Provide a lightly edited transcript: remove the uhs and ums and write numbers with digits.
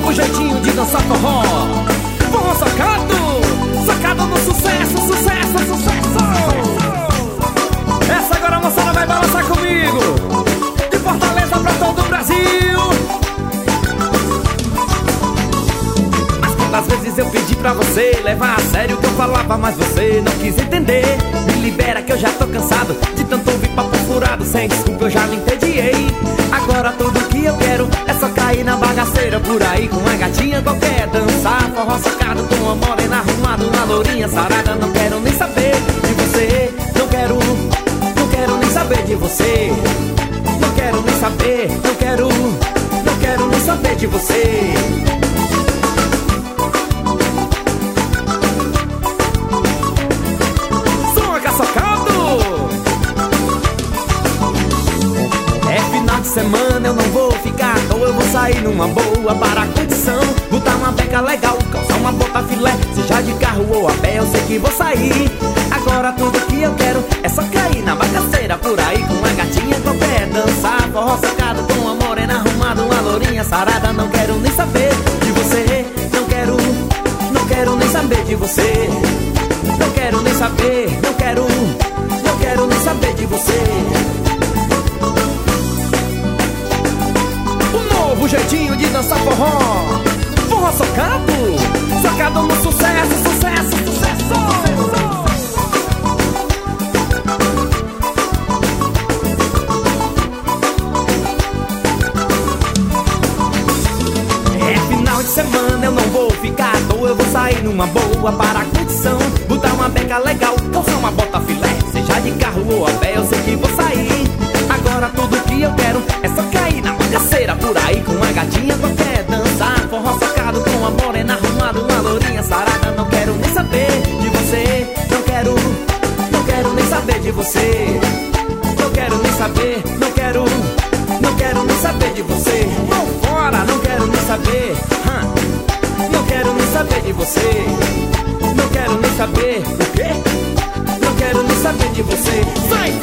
novo jeitinho de dançar forró. Forró socado, socado no sucesso, sucesso, sucesso. Essa agora a moçada vai balançar comigo, de Fortaleza pra todo o Brasil. Mas quantas vezes eu pedi pra você levar a sério o que eu falava, mas você não quis entender. Me libera que eu já tô cansado de tanto ouvir papo furado. Sem desculpa eu já me entediei. Agora tudo que eu quero é só cair na bagaceira por aí com uma gatinha qualquer. Dançar forró socado com uma morena arrumada, uma lourinha sarada. Não quero nem saber de você. Não quero nem saber de você. Não quero nem saber, não quero nem saber de você. Semana eu não vou ficar à toa, eu vou sair numa boa para a condição. Botar uma beca legal, calçar uma bota filé, seja de carro ou a pé, eu sei que vou sair. Agora tudo que eu quero é só cair na bagaceira por aí com uma gatinha qualquer. Dançar forró socado com uma morena arrumada, uma lourinha sarada. Não quero nem saber de você, não quero nem saber de você. Não quero nem saber, não quero nem saber de você. O jeitinho de dançar forró. Forró socado, socado no sucesso, sucesso, sucesso. É final de semana, eu não vou ficar à toa, eu vou sair numa boa para a condição. Botar uma beca legal, calçar uma bota filé, seja de carro ou a pé, eu sei que vou sair. Agora tudo que eu quero é só cair na bagaceira por aí com uma gatinha qualquer. Dançar forró socado com uma morena arrumada, uma lourinha sarada. Não quero nem saber de você. Não quero nem saber de você. Não quero nem saber, não quero nem saber de você. Vou fora, não quero nem saber. Não quero nem saber de você. Não quero nem saber o quê? Não quero nem saber de você. Sai